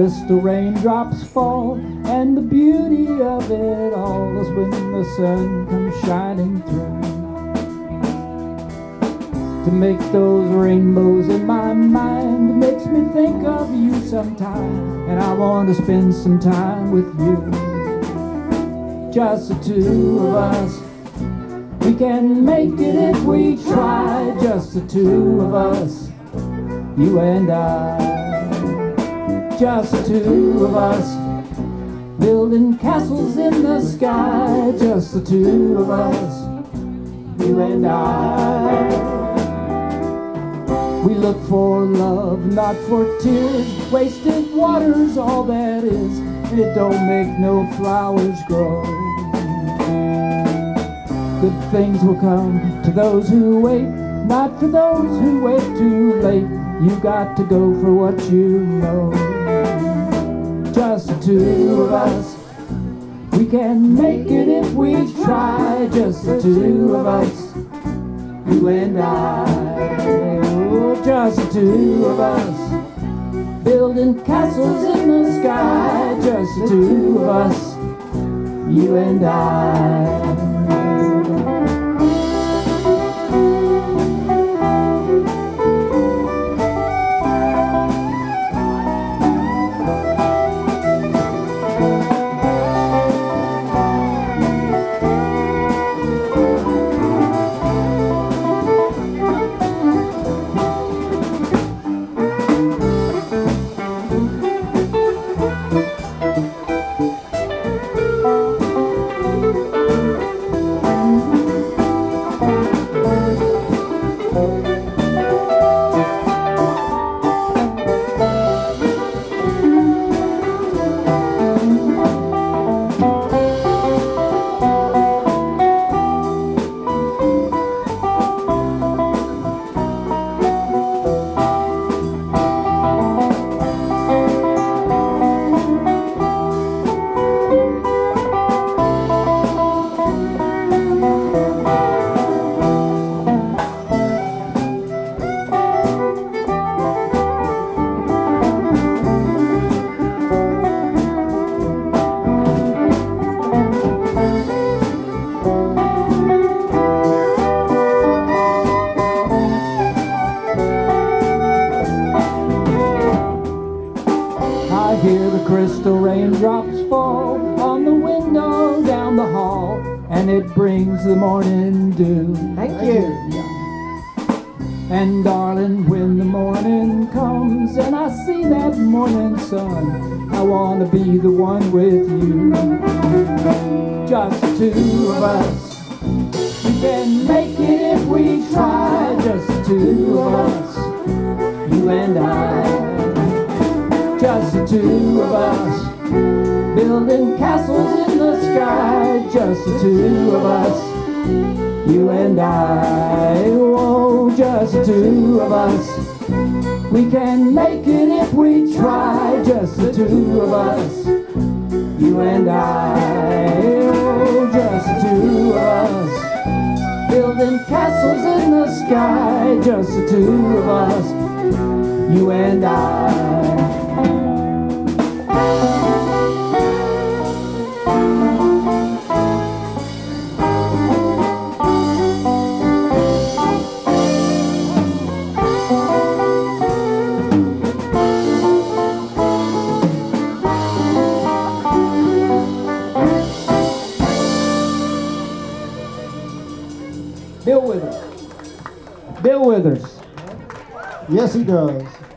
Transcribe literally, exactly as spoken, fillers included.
crystal raindrops fall, and the beauty of it all is when the sun comes shining through to make those rainbows in my mind. It makes me think of you sometime, and I want to spend some time with you. Just the two of us, we can make it if we try. Just the two of us, you and I. Just the two of us, building castles in the sky. Just the two of us, you and I. We look for love, not for tears. Wasted water's all that is, and it don't make no flowers grow. Good things will come to those who wait, not for those who wait too late. You got to go for what you know. Just the two of us, we can make it if we try. Just the two of us, you and I. Oh, just the two of us, building castles in the sky. Just the two of us, you and I. I hear the crystal raindrops fall on the window down the hall, and it brings the morning dew. Thank you. And darling, when the morning comes and I see that morning sun, I want to be the one with you. Just the two of us, we can make it if we try. Just the two of us, you and I. Just the two of us, building castles in the sky. Just the two of us, you and I. Oh, just the two of us, we can make it if we try. Just the two of us, you and I. Oh, just the two of us, building castles in the sky. Just the two of us, you and I. Bill Withers. Bill Withers. Yes, he does.